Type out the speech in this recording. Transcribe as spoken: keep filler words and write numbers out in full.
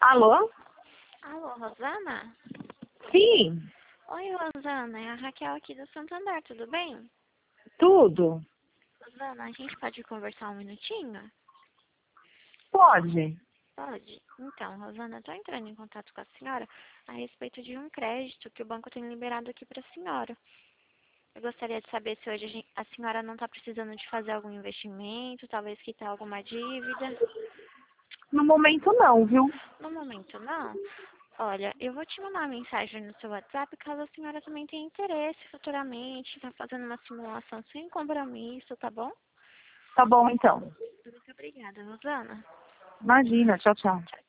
Alô? Alô, Rosana? Sim, Oi, Rosana, é a Raquel aqui do Santander, tudo bem? tudo. Rosana, a gente pode conversar um minutinho? Pode. Pode? Então, Rosana, eu tô entrando em contato com a senhora a respeito de um crédito que o banco tem liberado aqui para a senhora. Eu gostaria de saber se hoje a, gen- a senhora não está precisando de fazer algum investimento, talvez quitar alguma dívida. No momento não, viu? No momento, não. Olha, eu vou te mandar uma mensagem no seu WhatsApp caso a senhora também tenha interesse futuramente, tá fazendo uma simulação sem compromisso, tá bom? Tá bom então. Muito obrigada, Rosana. Imagina, tchau, tchau. Tchau,